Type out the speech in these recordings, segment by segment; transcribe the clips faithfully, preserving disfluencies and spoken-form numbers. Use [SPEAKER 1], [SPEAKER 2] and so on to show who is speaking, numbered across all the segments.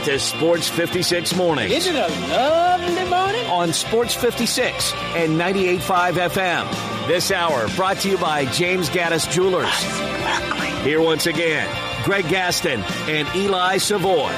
[SPEAKER 1] to Sports fifty-six Mornings.
[SPEAKER 2] Isn't it a lovely morning?
[SPEAKER 1] On Sports fifty-six and ninety-eight point five F M. This hour brought to you by James Gaddis Jewelers. Here once again, Greg Gaston and Eli Savoy.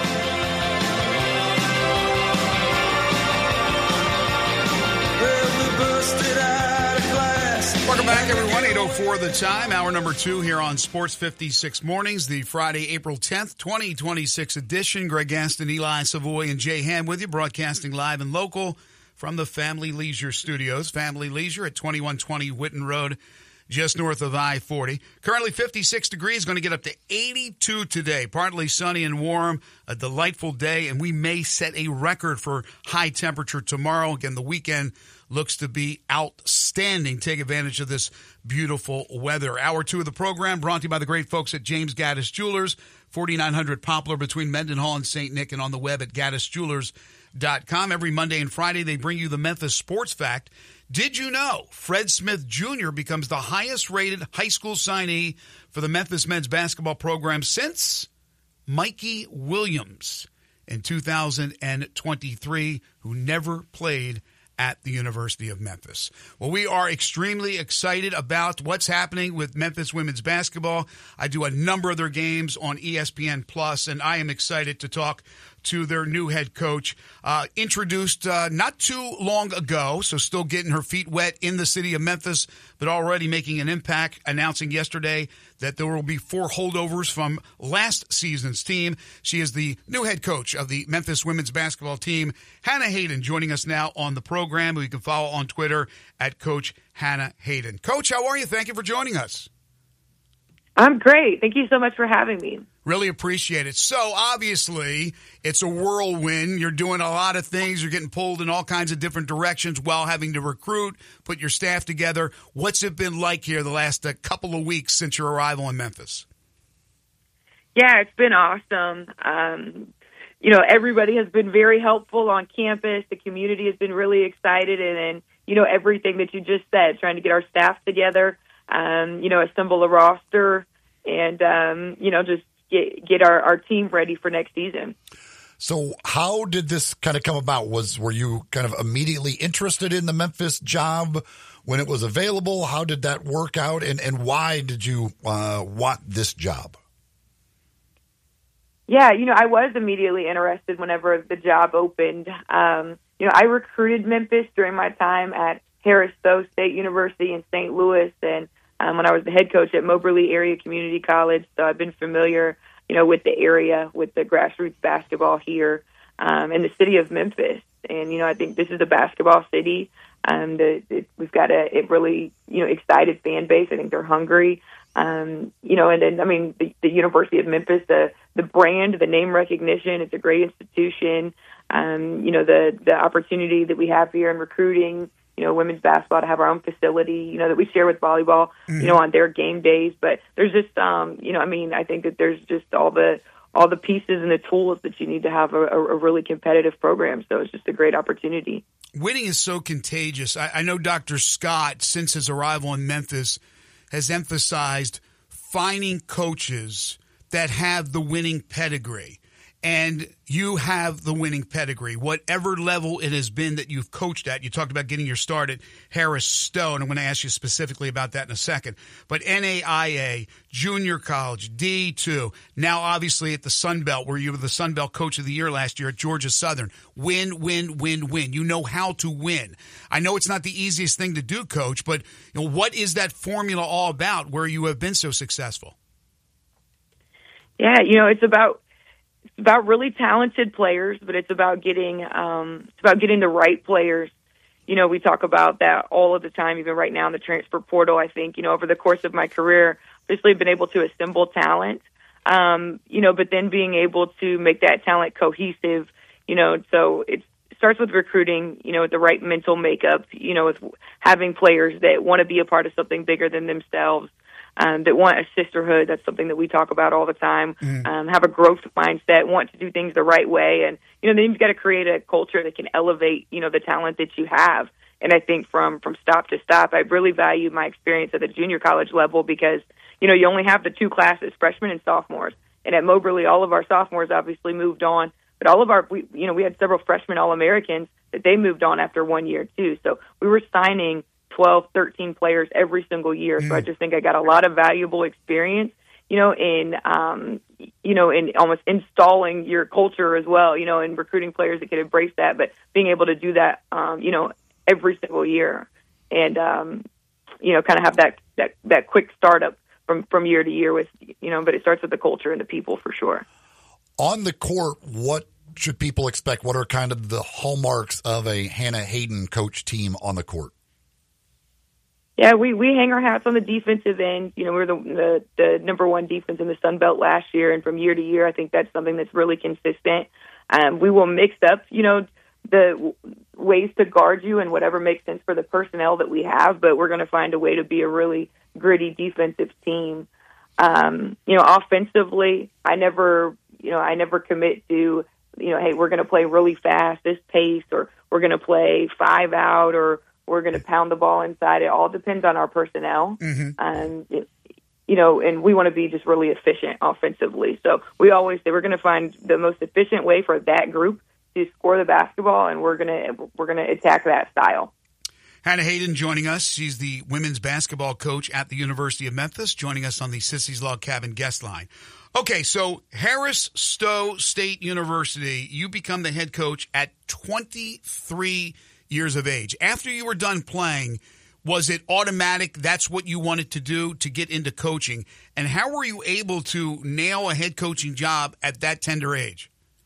[SPEAKER 3] Welcome back, everyone. eight oh four the time. Hour number two here on Sports fifty-six Mornings, the Friday, April tenth, twenty twenty-six edition. Greg Gaston, Eli Savoy, and Jay Ham with you, broadcasting live and local from the Family Leisure Studios. Family Leisure at twenty-one twenty Whitten Road, just north of I forty. Currently fifty-six degrees, going to get up to eighty-two today. Partly sunny and warm, a delightful day, and we may set a record for high temperature tomorrow. Again, the weekend looks to be outstanding. Take advantage of this beautiful weather. Hour two of the program brought to you by the great folks at James Gaddis Jewelers, forty-nine hundred Poplar between Mendenhall and Saint Nick, and on the web at gaddis jewelers dot com. Every Monday and Friday, they bring you the Memphis Sports Fact. Did you know Fred Smith Junior becomes the highest-rated high school signee for the Memphis men's basketball program since Mikey Williams in two thousand twenty-three, who never played at the University of Memphis. Well, we are extremely excited about what's happening with Memphis women's basketball. I do a number of their games on E S P N Plus, and I am excited to talk to their new head coach, uh, introduced uh, not too long ago, so still getting her feet wet in the city of Memphis, but already making an impact, announcing yesterday that there will be four holdovers from last season's team. She is the new head coach of the Memphis women's basketball team, Hannah Hayden, joining us now on the program, who you can follow on Twitter at Coach Hannah Hayden. Coach, how are you? Thank you for joining us.
[SPEAKER 4] I'm great. Thank you so much for having me.
[SPEAKER 3] Really appreciate it. So, obviously, it's a whirlwind. You're doing a lot of things. You're getting pulled in all kinds of different directions while having to recruit, put your staff together. What's it been like here the last uh, couple of weeks since your arrival in Memphis?
[SPEAKER 4] Yeah, it's been awesome. Um, you know, everybody has been very helpful on campus. The community has been really excited. And, and you know, everything that you just said, trying to get our staff together, um, you know, assemble a roster, and, um, you know, just get get our, our team ready for next season.
[SPEAKER 5] So how did this kind of come about? Was Were you kind of immediately interested in the Memphis job when it was available? How did that work out, and, and why did you uh, want this job?
[SPEAKER 4] Yeah, you know, I was immediately interested whenever the job opened. Um, you know, I recruited Memphis during my time at Harris Stowe State University in Saint Louis, and um, when I was the head coach at Moberly Area Community College, so I've been familiar, you know, with the area, with the grassroots basketball here um, in the city of Memphis. And, you know, I think this is a basketball city. Um, the, the, we've got a it really, you know, excited fan base. I think they're hungry. Um, you know, and then, I mean, the, the University of Memphis, the, the brand, the name recognition, it's a great institution. Um, you know, the, the opportunity that we have here in recruiting, you know, women's basketball, to have our own facility, you know, that we share with volleyball, mm-hmm. you know, on their game days. But there's just, um, you know, I mean, I think that there's just all the all the pieces and the tools that you need to have a, a really competitive program. So it's just a great opportunity.
[SPEAKER 3] Winning is so contagious. I, I know Doctor Scott, since his arrival in Memphis, has emphasized finding coaches that have the winning pedigree. And you have the winning pedigree, whatever level it has been that you've coached at. You talked about getting your start at Harris Stowe, and I'm going to ask you specifically about that in a second. But N A I A, junior college, D two, now obviously at the Sun Belt, where you were the Sun Belt Coach of the Year last year at Georgia Southern. Win, win, win, win. You know how to win. I know it's not the easiest thing to do, Coach, but you know, what is that formula all about where you have been so successful?
[SPEAKER 4] Yeah, you know, it's about It's about really talented players, but it's about getting um, it's about getting the right players. You know, we talk about that all of the time, even right now in the transfer portal. I think, you know, over the course of my career, obviously been able to assemble talent, um, you know, but then being able to make that talent cohesive, you know, so it starts with recruiting, you know, with the right mental makeup, you know, with having players that want to be a part of something bigger than themselves. Um, that want a sisterhood. That's something that we talk about all the time. Mm. Um, have a growth mindset, want to do things the right way. And, you know, then you've got to create a culture that can elevate, you know, the talent that you have. And I think from, from stop to stop, I really value my experience at the junior college level because, you know, you only have the two classes, freshmen and sophomores. And at Moberly, all of our sophomores obviously moved on. but all of our, we, you know, we had several freshmen All-Americans that they moved on after one year too. So we were signing twelve, thirteen players every single year. Mm. So I just think I got a lot of valuable experience, you know, in, um, you know, in almost installing your culture as well, you know, and recruiting players that could embrace that, but being able to do that, um, you know, every single year and, um, you know, kind of have that, that, that quick startup from, from year to year with, you know, but it starts with the culture and the people for sure.
[SPEAKER 5] On the court, what should people expect? What are kind of the hallmarks of a Hannah Hayden coach team on the court?
[SPEAKER 4] Yeah, we, we hang our hats on the defensive end. You know, we were the, the the number one defense in the Sun Belt last year, and from year to year, I think that's something that's really consistent. Um, we will mix up, you know, the w- ways to guard you and whatever makes sense for the personnel that we have, but we're going to find a way to be a really gritty defensive team. Um, you know, offensively, I never, you know, I never commit to, you know, hey, we're going to play really fast, this pace, or we're going to play five out, or we're going to pound the ball inside. It all depends on our personnel. Mm-hmm. Um, it, you know, and we want to be just really efficient offensively. So we always say we're going to find the most efficient way for that group to score the basketball, and we're going to we're going to attack that style.
[SPEAKER 3] Hannah Hayden joining us. She's the women's basketball coach at the University of Memphis, joining us on the Sissy's Log Cabin guest line. Okay, so Harris Stowe State University, you become the head coach at twenty-three years of age. After you were done playing, was it automatic that's what you wanted to do to get into coaching? And how were you able to nail a head coaching job at that tender age?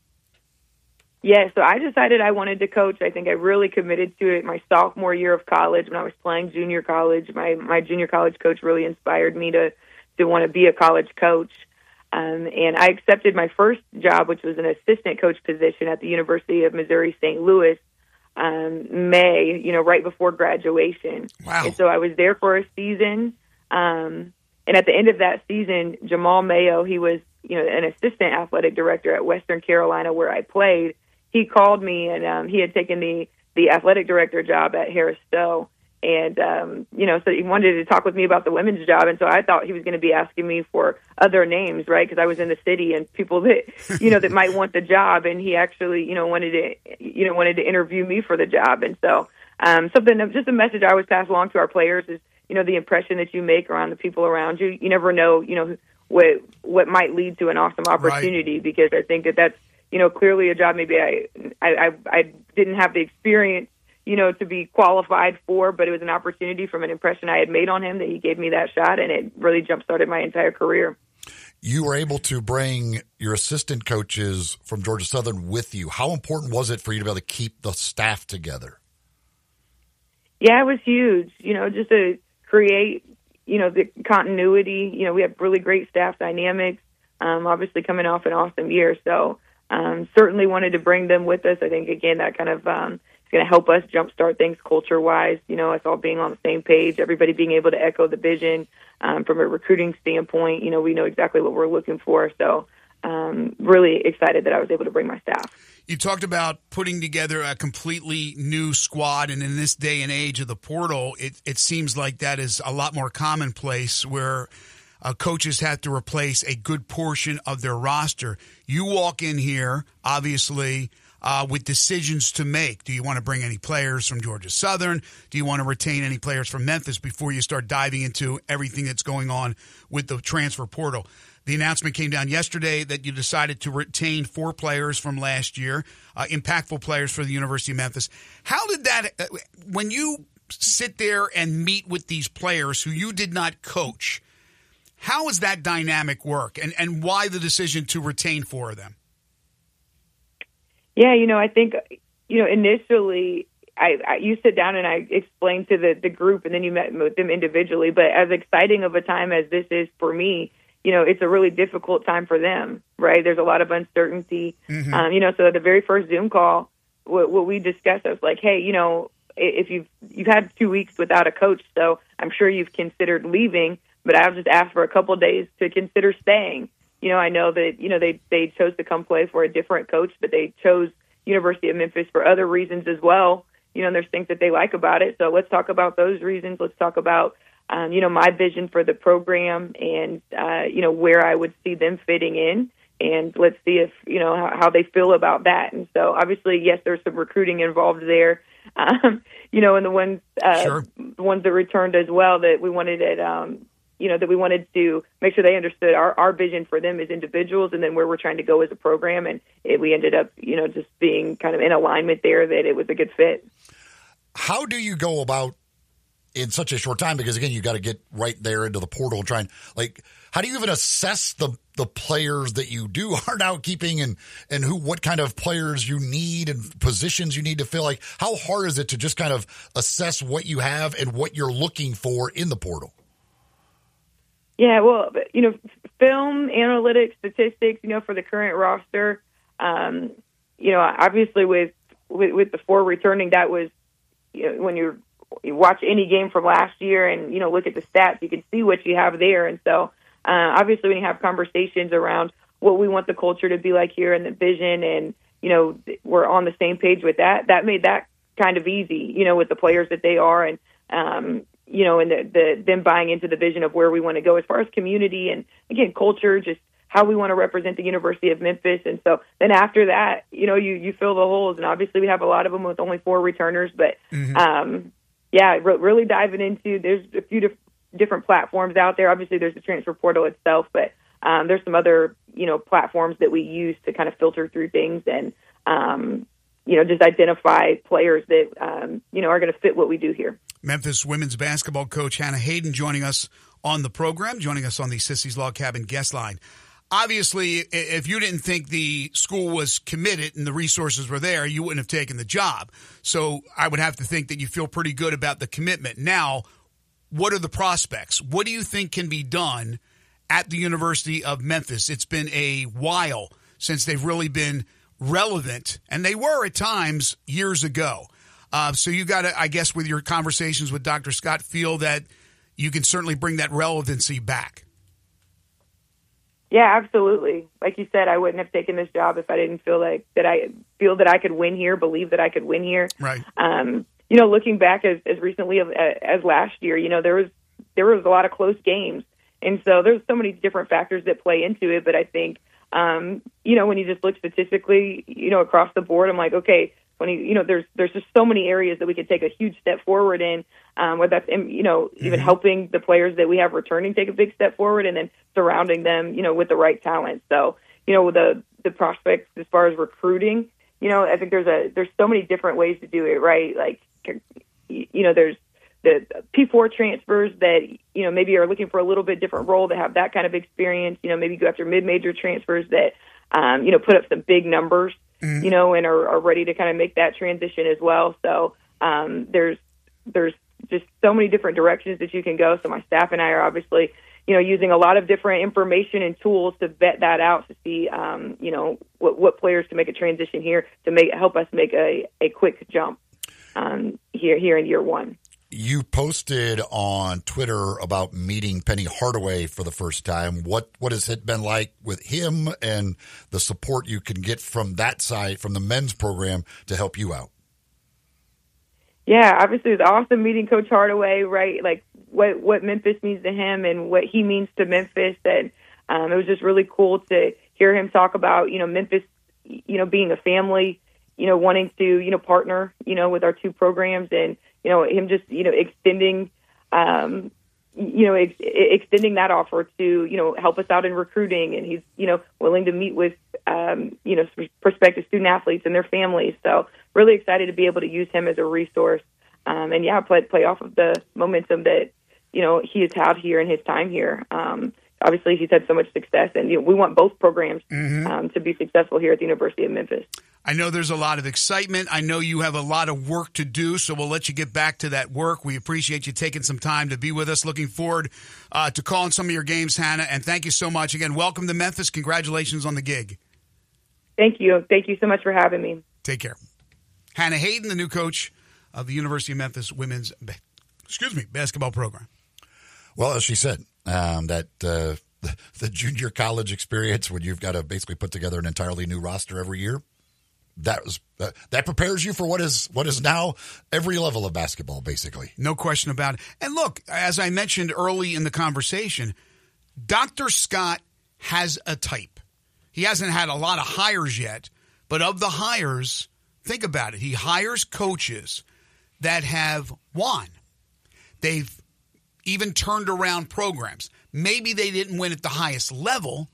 [SPEAKER 4] Yeah, so I decided I wanted to coach. I think I really committed to it my sophomore year of college when I was playing junior college. My my junior college coach really inspired me to, to want to be a college coach. Um, and I accepted my first job, which was an assistant coach position at the University of Missouri Saint Louis, um, May, you know, right before graduation.
[SPEAKER 3] Wow.
[SPEAKER 4] And so I was there for a season. Um, and at the end of that season, Jamal Mayo, he was, you know, an assistant athletic director at Western Carolina where I played. He called me, and um, he had taken the, the athletic director job at Harris Stowe. And, um, you know, so he wanted to talk with me about the women's job. And so I thought he was going to be asking me for other names, right? Because I was in the city and people that, you know, that might want the job. And he actually, you know, wanted to, you know, wanted to interview me for the job. And so um, something, just a message I always pass along to our players is, you know, the impression that you make around the people around you. You never know, you know, what, what might lead to an awesome opportunity, right? Because I think that that's, you know, clearly a job maybe I, I, I didn't have the experience, you know, to be qualified for, but it was an opportunity from an impression I had made on him that he gave me that shot, and it really jump-started my entire career.
[SPEAKER 5] You were able to bring your assistant coaches from Georgia Southern with you. How important was it for you to be able to keep the staff together?
[SPEAKER 4] Yeah, it was huge, you know, just to create, you know, the continuity. You know, we have really great staff dynamics, um, obviously coming off an awesome year, so um, certainly wanted to bring them with us. I think, again, that kind of um, – it's going to help us jumpstart things culture-wise, you know, us all being on the same page, everybody being able to echo the vision um, from a recruiting standpoint. You know, we know exactly what we're looking for. So um, really excited that I was able to bring my staff.
[SPEAKER 3] You talked about putting together a completely new squad, and in this day and age of the portal, it, it seems like that is a lot more commonplace where uh, coaches have to replace a good portion of their roster. You walk in here, obviously, Uh, with decisions to make. Do you want to bring any players from Georgia Southern? Do you want to retain any players from Memphis before you start diving into everything that's going on with the transfer portal? The announcement came down yesterday that you decided to retain four players from last year, uh, impactful players for the University of Memphis. How did that, uh, when you sit there and meet with these players who you did not coach, how does that dynamic work, and, and why the decision to retain four of them?
[SPEAKER 4] Yeah, you know, I think, you know, initially I, I you sit down and I explained to the, the group, and then you met with them individually. But as exciting of a time as this is for me, you know, it's a really difficult time for them, right? There's a lot of uncertainty. Mm-hmm. Um, you know, so at the very first Zoom call, what, what we discussed, I was like, hey, you know, if you've, you've had two weeks without a coach, so I'm sure you've considered leaving, but I'll just ask for a couple of days to consider staying. You know, I know that, you know, they, they chose to come play for a different coach, but they chose University of Memphis for other reasons as well. You know, and there's things that they like about it. So let's talk about those reasons. Let's talk about, um, you know, my vision for the program and, uh, you know, where I would see them fitting in. and let's see if, you know, how, how they feel about that. And so obviously, yes, there's some recruiting involved there, um, you know, and the ones, uh,
[SPEAKER 3] Sure.
[SPEAKER 4] the ones that returned as well that we wanted it, um, you know, that we wanted to make sure they understood our, our vision for them as individuals and then where we're trying to go as a program. And it, we ended up, you know, just being kind of in alignment there that it was a good fit.
[SPEAKER 5] How do you go about in such a short time? Because again, you got to get right there into the portal and try and like, how do you even assess the, the players that you do are now keeping and, and who, what kind of players you need and positions you need to fill? Like, how hard is it to just kind of assess what you have and what you're looking for in the portal?
[SPEAKER 4] Yeah, well, you know, film, analytics, statistics, you know, for the current roster, um, you know, obviously with, with, with the four returning, that was, you know, when you're, you watch any game from last year and, you know, look at the stats, you can see what you have there. And so, uh, obviously when you have conversations around what we want the culture to be like here and the vision and, you know, we're on the same page with that, that made that kind of easy, you know, with the players that they are and, um, you know, and the, the them buying into the vision of where we want to go as far as community and, again, culture, just how we want to represent the University of Memphis. And so then after that, you know, you, you fill the holes. And obviously we have a lot of them with only four returners. But, mm-hmm. um, yeah, re- really diving into, there's a few dif- different platforms out there. Obviously there's the transfer portal itself, but um, there's some other, you know, platforms that we use to kind of filter through things and, um, you know, just identify players that, um, you know, are going to fit what we do here.
[SPEAKER 3] Memphis women's basketball coach Hannah Hayden joining us on the program, joining us on the Sissy's Log Cabin guest line. Obviously, if you didn't think the school was committed and the resources were there, you wouldn't have taken the job. So I would have to think that you feel pretty good about the commitment. Now, what are the prospects? What do you think can be done at the University of Memphis? It's been a while since they've really been relevant, and they were at times years ago. Uh, so you got to, I guess, with your conversations with Doctor Scott, feel that you can certainly bring that relevancy back.
[SPEAKER 4] Yeah, absolutely. Like you said, I wouldn't have taken this job if I didn't feel like that I feel that I could win here, believe that I could win here.
[SPEAKER 3] Right.
[SPEAKER 4] Um, you know, looking back as, as recently as, as last year, you know, there was there was a lot of close games, and so there's so many different factors that play into it. But I think, um, you know, when you just look statistically, you know, across the board, I'm like, okay. When you, you know, there's there's just so many areas that we could take a huge step forward in, um, whether that's, you know, even mm-hmm. helping the players that we have returning take a big step forward and then surrounding them, you know, with the right talent. So, you know, the the prospects as far as recruiting, you know, I think there's a there's so many different ways to do it, right? Like, you know, there's the P four transfers that, you know, maybe are looking for a little bit different role that have that kind of experience. You know, maybe go after mid-major transfers that, um, you know, put up some big numbers. Mm-hmm. You know, and are, are ready to kind of make that transition as well. So um, there's there's just so many different directions that you can go. So my staff and I are obviously, you know, using a lot of different information and tools to vet that out to see, um, you know, what, what players can make a transition here to make help us make a, a quick jump um, here here in year one.
[SPEAKER 5] You posted on Twitter about meeting Penny Hardaway for the first time. What what has it been like with him and the support you can get from that side, from the men's program, to help you out?
[SPEAKER 4] Yeah, obviously it was awesome meeting Coach Hardaway, right? Like what, what Memphis means to him and what he means to Memphis. And um, it was just really cool to hear him talk about, you know, Memphis, you know, being a family, you know, wanting to, you know, partner, you know, with our two programs and, you know, him just, you know, extending, um, you know, ex- extending that offer to, you know, help us out in recruiting. And he's, you know, willing to meet with, um, you know, prospective student athletes and their families. So really excited to be able to use him as a resource. Um, and, yeah, play, play off of the momentum that, you know, he has had here in his time here. Um, obviously, he's had so much success. And, you know, we want both programs mm-hmm. um, to be successful here at the University of Memphis.
[SPEAKER 3] I know there's a lot of excitement. I know you have a lot of work to do, so we'll let you get back to that work. We appreciate you taking some time to be with us. Looking forward uh, to calling some of your games, Hannah, and thank you so much. Again, welcome to Memphis. Congratulations on the gig.
[SPEAKER 4] Thank you. Thank you so much for having me.
[SPEAKER 3] Take care. Hannah Hayden, the new coach of the University of Memphis women's excuse me, basketball program.
[SPEAKER 5] Well, as she said, um, that uh, the, the junior college experience when you've got to basically put together an entirely new roster every year, That was uh, that prepares you for what is what is now every level of basketball, basically.
[SPEAKER 3] No question about it. And look, as I mentioned early in the conversation, Doctor Scott has a type. he hasn't had a lot of hires yet, but of the hires, think about it. He hires coaches that have won. They've even turned around programs. Maybe they didn't win at the highest level,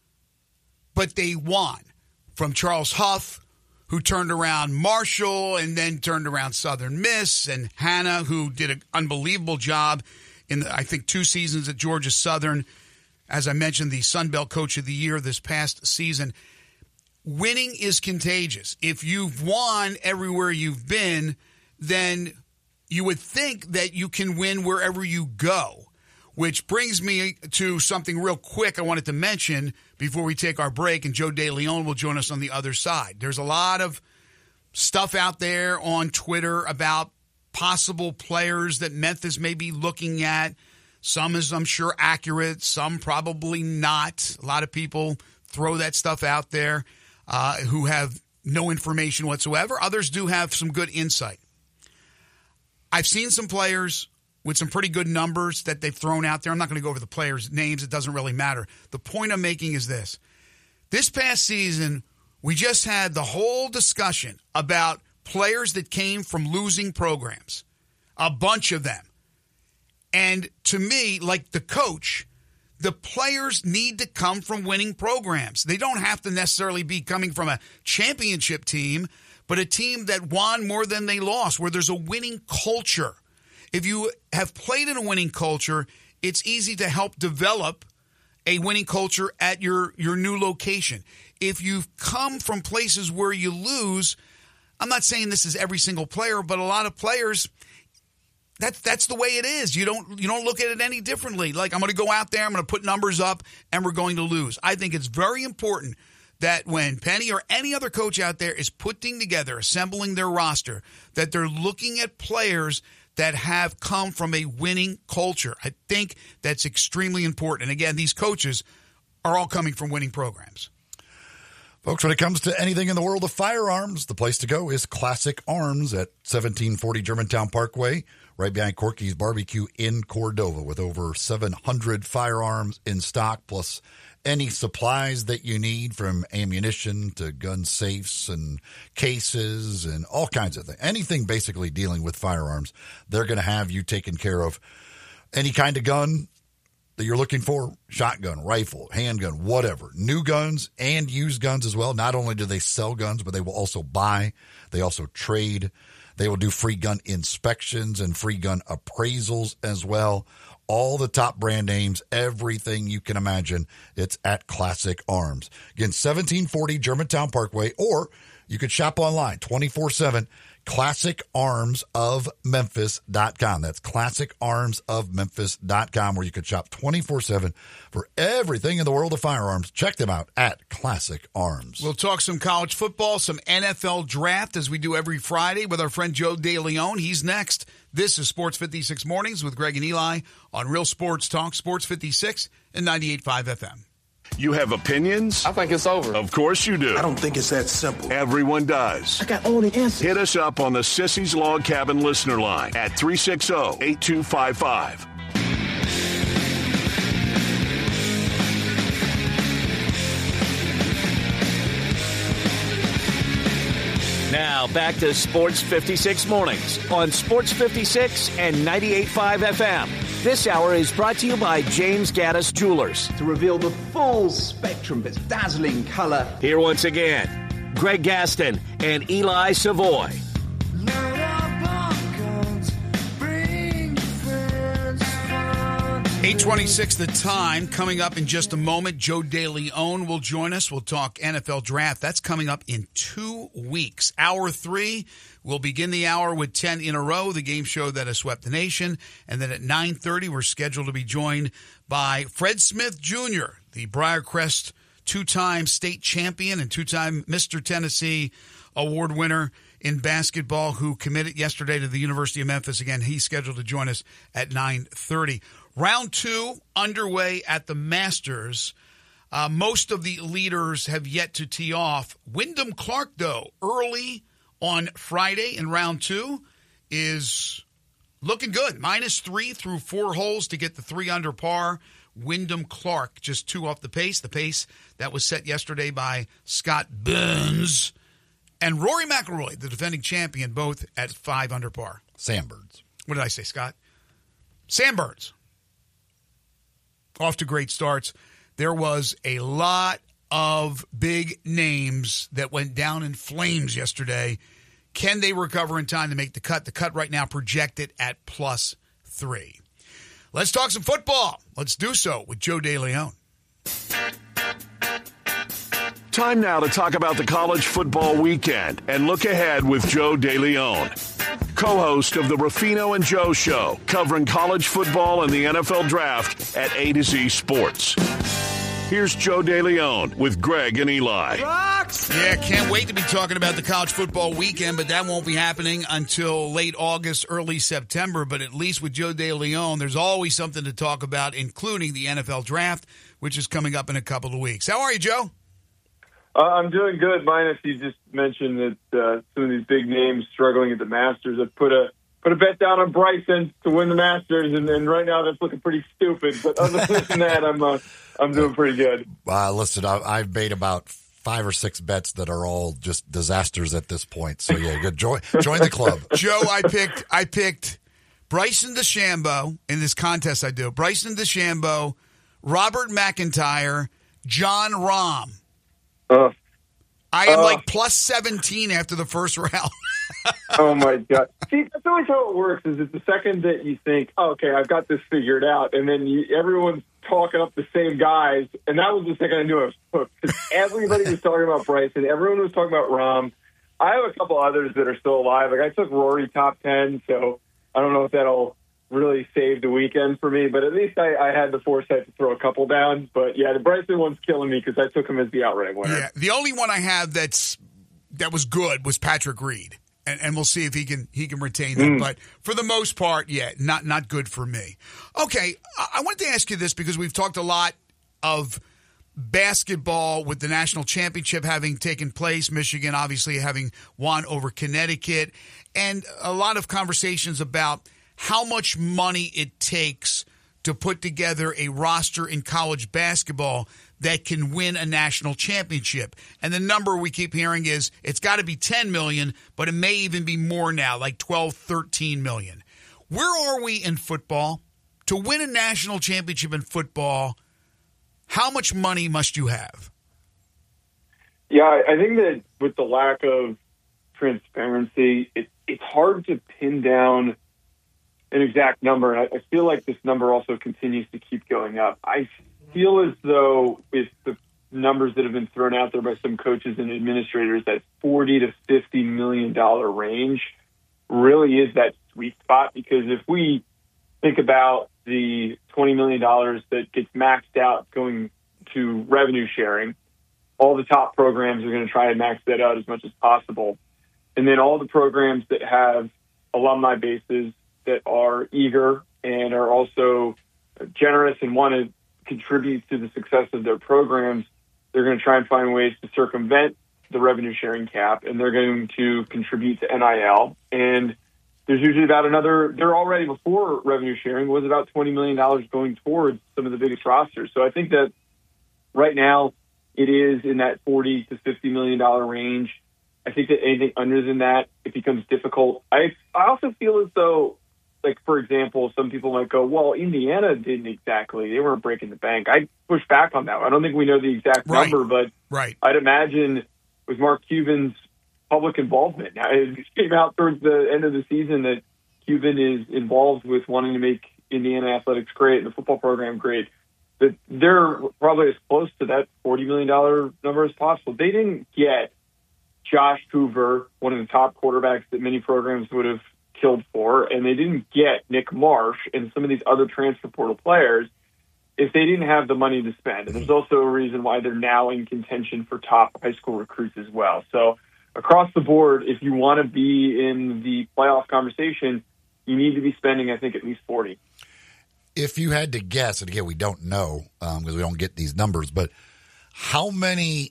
[SPEAKER 3] but they won. From Charles Huff, who turned around Marshall and then turned around Southern Miss, and Hannah, who did an unbelievable job in, the, I think, two seasons at Georgia Southern. As I mentioned, the Sun Belt Coach of the Year this past season. Winning is contagious. If you've won everywhere you've been, then you would think that you can win wherever you go. Which brings me to something real quick I wanted to mention before we take our break, and Joe DeLeon will join us on the other side. There's a lot of stuff out there on Twitter about possible players that Memphis may be looking at. Some is, I'm sure, accurate. Some probably not. A lot of people throw that stuff out there uh, who have no information whatsoever. Others do have some good insight. I've seen some players with some pretty good numbers that they've thrown out there. I'm not going to go over the players' names. It doesn't really matter. The point I'm making is this. This past season, we just had the whole discussion about players that came from losing programs, a bunch of them. And to me, like the coach, the players need to come from winning programs. They don't have to necessarily be coming from a championship team, but a team that won more than they lost, where there's a winning culture. If you have played in a winning culture, it's easy to help develop a winning culture at your, your new location. If you've come from places where you lose, I'm not saying this is every single player, but a lot of players, that's that's the way it is. You don't you don't look at it any differently. Like, I'm going to go out there, I'm going to put numbers up, and we're going to lose. I think it's very important that when Penny or any other coach out there is putting together, assembling their roster, that they're looking at players that have come from a winning culture. I think that's extremely important. And again, these coaches are all coming from winning programs.
[SPEAKER 5] Folks, when it comes to anything in the world of firearms, the place to go is Classic Arms at seventeen forty Germantown Parkway, right behind Corky's Barbecue in Cordova, with over seven hundred firearms in stock, plus any supplies that you need, from ammunition to gun safes and cases and all kinds of things. Anything basically dealing with firearms, they're going to have you taken care of. Any kind of gun that you're looking for, shotgun, rifle, handgun, whatever. New guns and used guns as well. Not only do they sell guns, but they will also buy. They also trade. They will do free gun inspections and free gun appraisals as well. All the top brand names, everything you can imagine, it's at Classic Arms. Again, seventeen forty Germantown Parkway, or you could shop online twenty-four seven, classic arms of memphis dot com. That's classic arms of memphis dot com, where you could shop twenty-four seven for everything in the world of firearms. Check them out at Classic Arms.
[SPEAKER 3] We'll talk some college football, some N F L draft, as we do every Friday with our friend Joe DeLeon. He's next. This is Sports fifty-six Mornings with Greg and Eli on Real Sports Talk, Sports fifty-six and ninety-eight point five F M.
[SPEAKER 6] You have opinions?
[SPEAKER 2] I think it's over.
[SPEAKER 6] Of course you do.
[SPEAKER 7] I don't think it's that simple.
[SPEAKER 6] Everyone does.
[SPEAKER 2] I got all the answers.
[SPEAKER 6] Hit us up on the Sissy's Log Cabin listener line at three six zero, eight two five five.
[SPEAKER 1] Now back to Sports fifty-six Mornings on Sports fifty-six and ninety-eight point five F M. This hour is brought to you by James Gaddis Jewelers.
[SPEAKER 8] To reveal the full spectrum of its dazzling color.
[SPEAKER 1] Here once again, Greg Gaston and Eli Savoy.
[SPEAKER 3] eight twenty-six the time. Coming up in just a moment, Joe DeLeon will join us. We'll talk N F L draft. That's coming up in two weeks. Hour three, we'll begin the hour with ten in a row, the game show that has swept the nation. And then at nine thirty, we're scheduled to be joined by Fred Smith Junior, the Briarcrest two-time state champion and two-time Mister Tennessee award winner in basketball, who committed yesterday to the University of Memphis. Again, he's scheduled to join us at nine thirty. Round two underway at the Masters. Uh, most of the leaders have yet to tee off. Wyndham Clark, though, early on Friday in round two, is looking good. Minus three through four holes to get the three under par Wyndham Clark, just two off the pace, the pace that was set yesterday by Scott Burns. And Rory McIlroy, the defending champion, both at five under par.
[SPEAKER 5] Sam Burns.
[SPEAKER 3] What did I say, Scott? Sam Burns. Off to great starts. There was a lot of big names that went down in flames yesterday. Can they recover in time to make the cut? The cut right now projected at plus three. Let's talk some football. Let's do so with Joe DeLeon.
[SPEAKER 6] Time now to talk about the college football weekend and look ahead with Joe DeLeon, co-host of the Ruffino and Joe Show, covering college football and the N F L Draft at A to Z Sports. Here's Joe DeLeon with Greg and Eli.
[SPEAKER 3] Rocks! Yeah, can't wait to be talking about the college football weekend, but that won't be happening until late August, early September. But at least with Joe DeLeon, there's always something to talk about, including the N F L Draft, which is coming up in a couple of weeks. How are you, Joe?
[SPEAKER 7] Uh, I'm doing good. Minus you just mentioned that uh, some of these big names struggling at the Masters. I've put a put a bet down on Bryson to win the Masters, and, and right now that's looking pretty stupid. But other than that, I'm uh, I'm doing pretty good.
[SPEAKER 5] Uh, listen, I, I've made about five or six bets that are all just disasters at this point. So yeah, good. Join join the club.
[SPEAKER 3] Joe, I picked I picked Bryson DeChambeau in this contest. I do Bryson DeChambeau, Robert McIntyre, John Rahm.
[SPEAKER 7] Uh,
[SPEAKER 3] I am
[SPEAKER 7] uh,
[SPEAKER 3] like plus seventeen after the first round.
[SPEAKER 7] Oh, my God. See, that's always how it works, is it's the second that you think, oh, okay, I've got this figured out, and then you, everyone's talking up the same guys, and that was the second I knew I was hooked. Because everybody was talking about Bryson. Everyone was talking about Rahm. I have a couple others that are still alive. Like, I took Rory top ten, so I don't know if that'll really save the weekend for me, but at least I, I had the foresight to throw a couple down. But, yeah, the Bryson one's killing me because I took him as the outright winner.
[SPEAKER 3] Yeah, the only one I have that's that was good was Patrick Reed. And, and we'll see if he can he can retain them. Mm. But for the most part, yeah, not not good for me. Okay, I, I wanted to ask you this because we've talked a lot of basketball with the national championship having taken place, Michigan obviously having won over Connecticut, and a lot of conversations about how much money it takes to put together a roster in college basketball that can win a national championship. And the number we keep hearing is it's got to be ten million dollars, but it may even be more now, like twelve, thirteen million dollars. Where are we in football? To win a national championship in football, how much money must you have?
[SPEAKER 7] Yeah, I think that with the lack of transparency, it, it's hard to pin down an exact number. And I, I feel like this number also continues to keep going up. I feel as though with the numbers that have been thrown out there by some coaches and administrators, that forty to fifty million dollar range really is that sweet spot. Because if we think about the twenty million dollars that gets maxed out going to revenue sharing, all the top programs are going to try and max that out as much as possible. And then all the programs that have alumni bases that are eager and are also generous and want to contribute to the success of their programs, they're going to try and find ways to circumvent the revenue sharing cap, and they're going to contribute to N I L. And there's usually about another, there already before revenue sharing was about twenty million dollars going towards some of the biggest rosters. So I think that right now it is in that forty to fifty million dollars range. I think that anything under than that, it becomes difficult. I I also feel as though, like, for example, some people might go, well, Indiana didn't exactly. They weren't breaking the bank. I push back on that. I don't think we know the exact
[SPEAKER 3] right.
[SPEAKER 7] number, but
[SPEAKER 3] right.
[SPEAKER 7] I'd imagine with Mark Cuban's public involvement, now it came out towards the end of the season that Cuban is involved with wanting to make Indiana athletics great and the football program great, that they're probably as close to that forty million dollars number as possible. They didn't get Josh Hoover, one of the top quarterbacks that many programs would have killed for, and they didn't get Nick Marsh and some of these other transfer portal players if they didn't have the money to spend. And there's also a reason why they're now in contention for top high school recruits as well. So across the board, if you want to be in the playoff conversation, you need to be spending, I think, at least forty.
[SPEAKER 5] If you had to guess, and again, we don't know um, because we don't get these numbers, but how many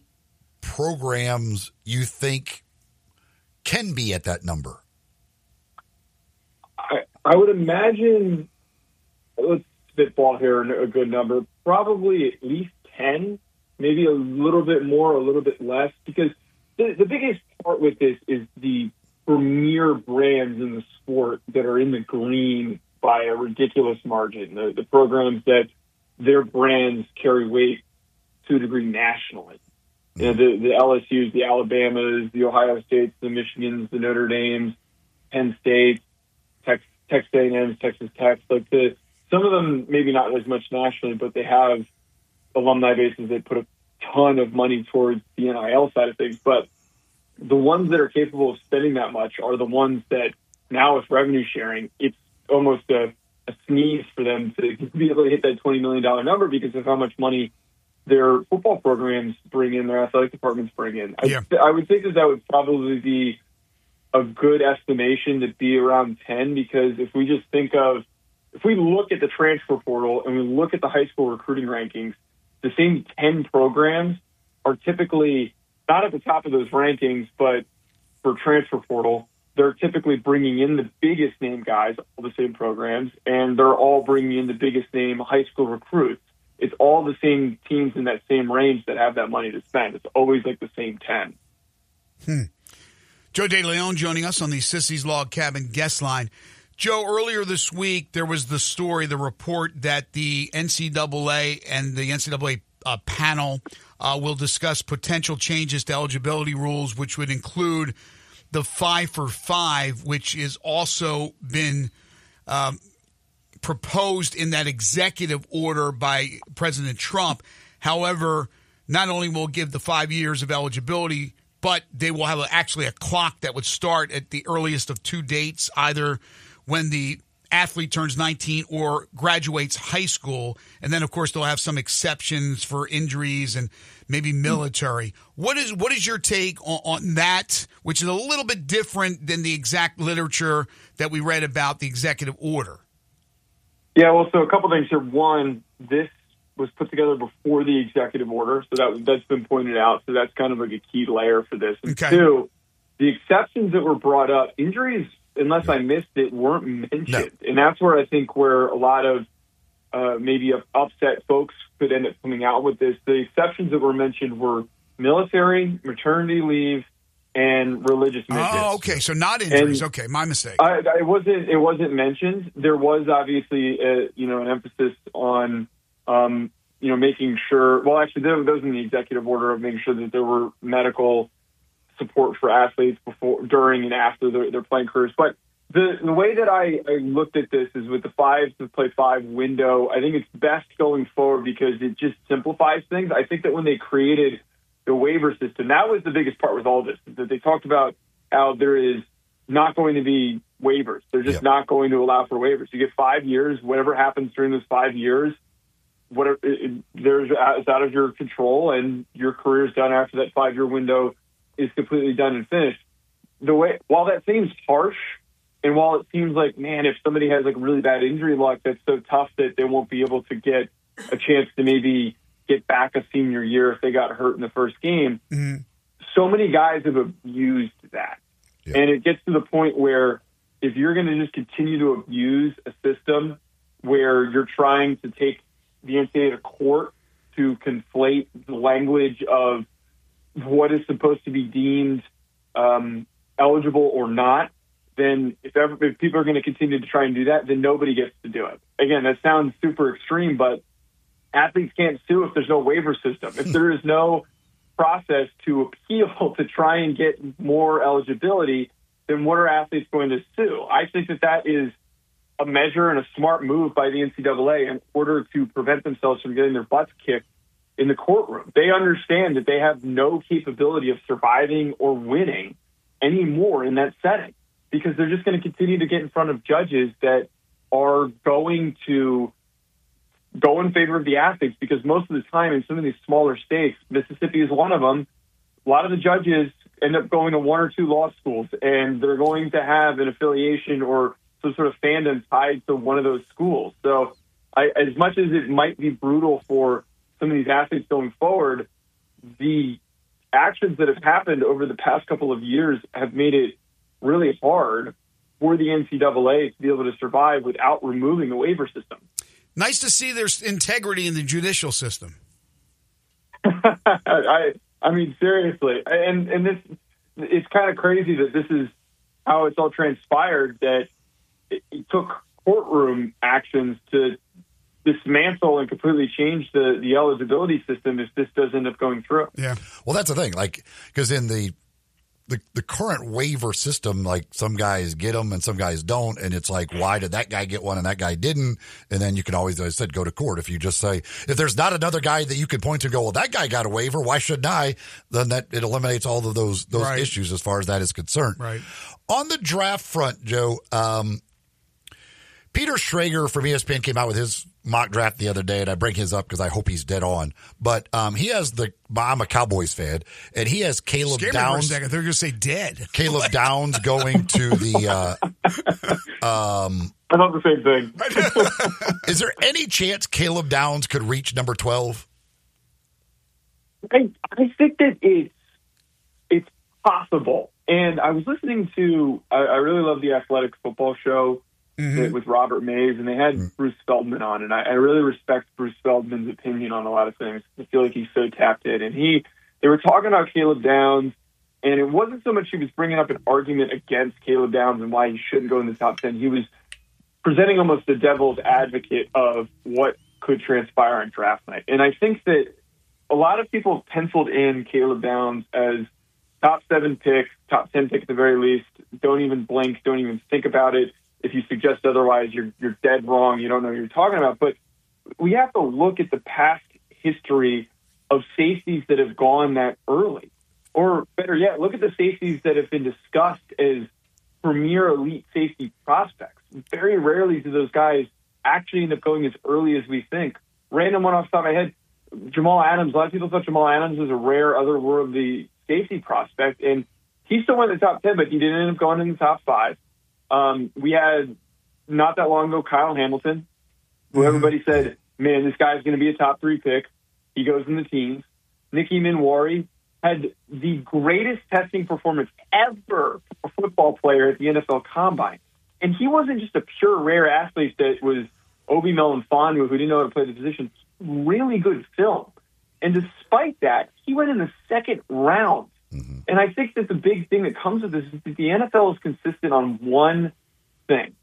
[SPEAKER 5] programs you think can be at that number?
[SPEAKER 7] I, I would imagine, let's spitball here, a good number, probably at least ten, maybe a little bit more, a little bit less, because the, the biggest part with this is the premier brands in the sport that are in the green by a ridiculous margin. The, the programs that their brands carry weight to a degree nationally. You know, the, the L S Us, the Alabamas, the Ohio States, the Michigans, the Notre Dames, Penn State, Texas, Texas A and M, Texas Tech. Like the, some of them maybe not as much nationally, but they have alumni bases that put a ton of money towards the N I L side of things. But the ones that are capable of spending that much are the ones that now with revenue sharing, it's almost a, a sneeze for them to be able to hit that twenty million dollars number because of how much money their football programs bring in, their athletic departments bring in.
[SPEAKER 3] Yeah.
[SPEAKER 7] I, I would think that that would probably be a good estimation to be around ten, because if we just think of, if we look at the transfer portal and we look at the high school recruiting rankings, the same ten programs are typically not at the top of those rankings, but for transfer portal, they're typically bringing in the biggest name guys, all the same programs, and they're all bringing in the biggest name high school recruits. It's all the same teams in that same range that have that money to spend. It's always like the same ten.
[SPEAKER 3] Hmm. Joe DeLeon joining us on the Sissy's Log Cabin guest line. Joe, earlier this week, there was the story, the report that the N C double A and the N C double A uh, panel uh, will discuss potential changes to eligibility rules, which would include the five for five, which is also been um, proposed in that executive order by President Trump. However, not only will it give the five years of eligibility, but they will have actually a clock that would start at the earliest of two dates, either when the athlete turns nineteen or graduates high school. And then, of course, they'll have some exceptions for injuries and maybe military. What is what is your take on, on that, which is a little bit different than the exact literature that we read about the executive order?
[SPEAKER 7] Yeah, well, so a couple things here. One, this was put together before the executive order, so that that's been pointed out. So that's kind of like a key layer for this. And
[SPEAKER 3] okay.
[SPEAKER 7] Two, the exceptions that were brought up, injuries, unless I missed it, weren't mentioned. No. And that's where I think where a lot of uh, maybe upset folks could end up coming out with this. The exceptions that were mentioned were military, maternity leave, and religious missions.
[SPEAKER 3] Oh, okay. So not injuries.
[SPEAKER 7] And
[SPEAKER 3] okay, my mistake.
[SPEAKER 7] I, I wasn't. It wasn't mentioned. There was obviously, a, you know, an emphasis on, um, you know, making sure. Well, actually, there was in the executive order of making sure that there were medical support for athletes before, during, and after their, their playing careers. But the the way that I, I looked at this is with the five to play five window. I think it's best going forward because it just simplifies things. I think that when they created the waiver system, that was the biggest part with all this, that they talked about how there is not going to be waivers. They're just yeah. not going to allow for waivers. You get five years, whatever happens during those five years, whatever it, it, there's it's out of your control, and your career is done after that five-year window is completely done and finished. The way, while that seems harsh, and while it seems like, man, if somebody has like really bad injury luck, that's so tough that they won't be able to get a chance to maybe get back a senior year if they got hurt in the first game. Mm-hmm. So many guys have abused that. Yeah. And it gets to the point where if you're going to just continue to abuse a system where you're trying to take the N C double A to court to conflate the language of what is supposed to be deemed um, eligible or not, then if, ever, if people are going to continue to try and do that, then nobody gets to do it. Again, that sounds super extreme, but athletes can't sue if there's no waiver system. If there is no process to appeal to try and get more eligibility, then what are athletes going to sue? I think that that is a measure and a smart move by the N C double A in order to prevent themselves from getting their butts kicked in the courtroom. They understand that they have no capability of surviving or winning anymore in that setting because they're just going to continue to get in front of judges that are going to go in favor of the athletes, because most of the time in some of these smaller states, Mississippi is one of them, a lot of the judges end up going to one or two law schools, and they're going to have an affiliation or some sort of fandom tied to one of those schools. So I, as much as it might be brutal for some of these athletes going forward, the actions that have happened over the past couple of years have made it really hard for the N C double A to be able to survive without removing the waiver system.
[SPEAKER 3] Nice to see there's integrity in the judicial system.
[SPEAKER 7] I I mean, seriously. And, and this, it's kind of crazy that this is how it's all transpired, that it, it took courtroom actions to dismantle and completely change the, the eligibility system if this does end up going through.
[SPEAKER 3] Yeah.
[SPEAKER 5] Well, that's the thing. Like, because in the, the the current waiver system, like some guys get them and some guys don't. And it's like, why did that guy get one and that guy didn't? And then you can always, as I said, go to court. If you just say, if there's not another guy that you can point to and go, well, that guy got a waiver, why shouldn't I? Then that it eliminates all of those those
[SPEAKER 3] Right.
[SPEAKER 5] issues as far as that is concerned.
[SPEAKER 3] Right.
[SPEAKER 5] On the draft front, Joe, um, Peter Schrager from E S P N came out with his mock draft the other day, and I bring his up because I hope he's dead on. But um, he has the I'm a Cowboys fan, and he has Caleb
[SPEAKER 3] Scared me
[SPEAKER 5] Downs.
[SPEAKER 3] for a second. They're going to say dead.
[SPEAKER 5] Caleb Downs going to the. Uh, um,
[SPEAKER 7] I thought the same thing.
[SPEAKER 5] is there any chance Caleb Downs could reach number twelve?
[SPEAKER 7] I, I think that it's it's possible. And I was listening to, I, I really love the Athletic Football Show
[SPEAKER 3] Mm-hmm.
[SPEAKER 7] with Robert Mays, and they had mm-hmm. Bruce Feldman on, and I, I really respect Bruce Feldman's opinion on a lot of things. I feel like he's so tapped in. And he, they were talking about Caleb Downs, and it wasn't so much he was bringing up an argument against Caleb Downs and why he shouldn't go in the top ten. He was presenting almost the devil's advocate of what could transpire on draft night. And I think that a lot of people penciled in Caleb Downs as top seven pick, top ten pick at the very least. Don't even blink, don't even think about it. If you suggest otherwise, you're you're dead wrong. You don't know what you're talking about. But we have to look at the past history of safeties that have gone that early. Or better yet, look at the safeties that have been discussed as premier elite safety prospects. Very rarely do those guys actually end up going as early as we think. Random one off the top of my head, Jamal Adams. A lot of people thought Jamal Adams was a rare, otherworldly safety prospect, and he still went in the top ten, but he didn't end up going in the top five. Um, we had, not that long ago, Kyle Hamilton, who everybody said, man, this guy's going to be a top three pick. He goes in the teens. Nicky Minwari had the greatest testing performance ever for a football player at the N F L Combine. And he wasn't just a pure rare athlete that was Obi Melifonwu, who didn't know how to play the position. Really good film. And despite that, he went in the second round. Mm-hmm. And I think that the big thing that comes with this is that the N F L is consistent on one thing.